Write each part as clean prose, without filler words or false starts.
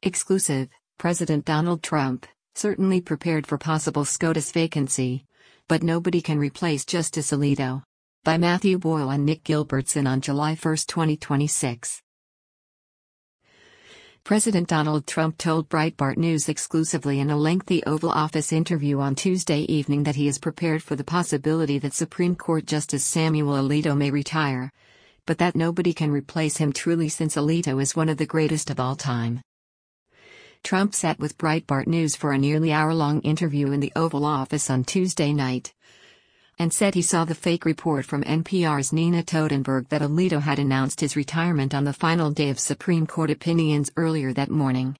Exclusive, President Donald Trump, certainly prepared for possible SCOTUS vacancy. But nobody can replace Justice Alito. By Matthew Boyle and Nick Gilbertson on July 1, 2026. President Donald Trump told Breitbart News exclusively in a lengthy Oval Office interview on Tuesday evening that he is prepared for the possibility that Supreme Court Justice Samuel Alito may retire, but that nobody can replace him truly since Alito is one of the greatest of all time. Trump sat with Breitbart News for a nearly hour-long interview in the Oval Office on Tuesday night and said he saw the fake report from NPR's Nina Totenberg that Alito had announced his retirement on the final day of Supreme Court opinions earlier that morning.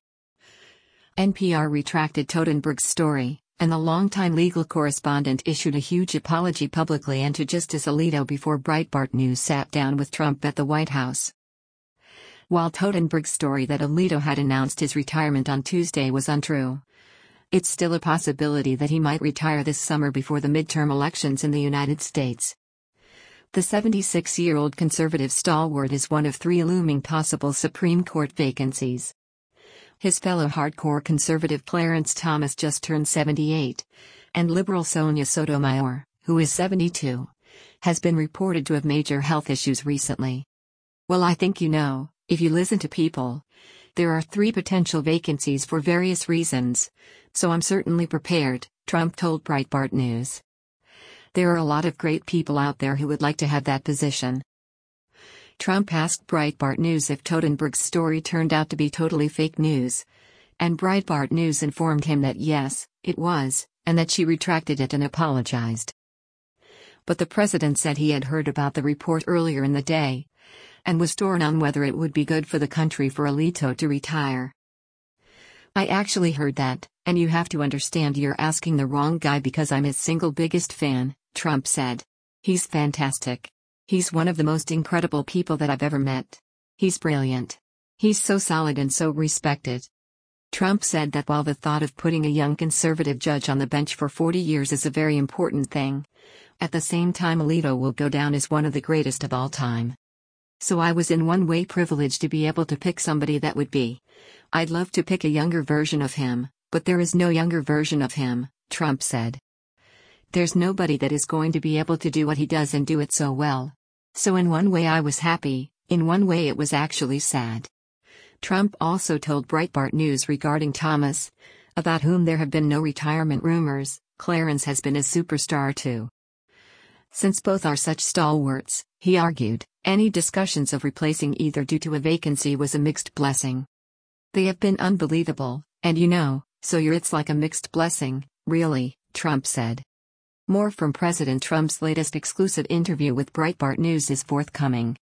NPR retracted Totenberg's story, and the longtime legal correspondent issued a huge apology publicly and to Justice Alito before Breitbart News sat down with Trump at the White House. While Totenberg's story that Alito had announced his retirement on Tuesday was untrue, it's still a possibility that he might retire this summer before the midterm elections in the United States. The 76-year-old conservative stalwart is one of three looming possible Supreme Court vacancies. His fellow hardcore conservative Clarence Thomas just turned 78, and liberal Sonia Sotomayor, who is 72, has been reported to have major health issues recently. Well, I think you know, if you listen to people, there are three potential vacancies for various reasons, so I'm certainly prepared, Trump told Breitbart News. There are a lot of great people out there who would like to have that position. Trump asked Breitbart News if Totenberg's story turned out to be totally fake news, and Breitbart News informed him that yes, it was, and that she retracted it and apologized. But the president said he had heard about the report earlier in the day, and was torn on whether it would be good for the country for Alito to retire. I actually heard that, and you have to understand you're asking the wrong guy because I'm his single biggest fan, Trump said. He's fantastic. He's one of the most incredible people that I've ever met. He's brilliant. He's so solid and so respected. Trump said that while the thought of putting a young conservative judge on the bench for 40 years is a very important thing, at the same time Alito will go down as one of the greatest of all time. So I was in one way privileged to be able to pick somebody that would be. I'd love to pick a younger version of him, but there is no younger version of him, Trump said. There's nobody that is going to be able to do what he does and do it so well. So in one way I was happy, in one way it was actually sad. Trump also told Breitbart News regarding Thomas, about whom there have been no retirement rumors, Clarence has been a superstar too. Since both are such stalwarts, he argued, any discussions of replacing either due to a vacancy was a mixed blessing. They have been unbelievable, and so it's like a mixed blessing, really, Trump said. More from President Trump's latest exclusive interview with Breitbart News is forthcoming.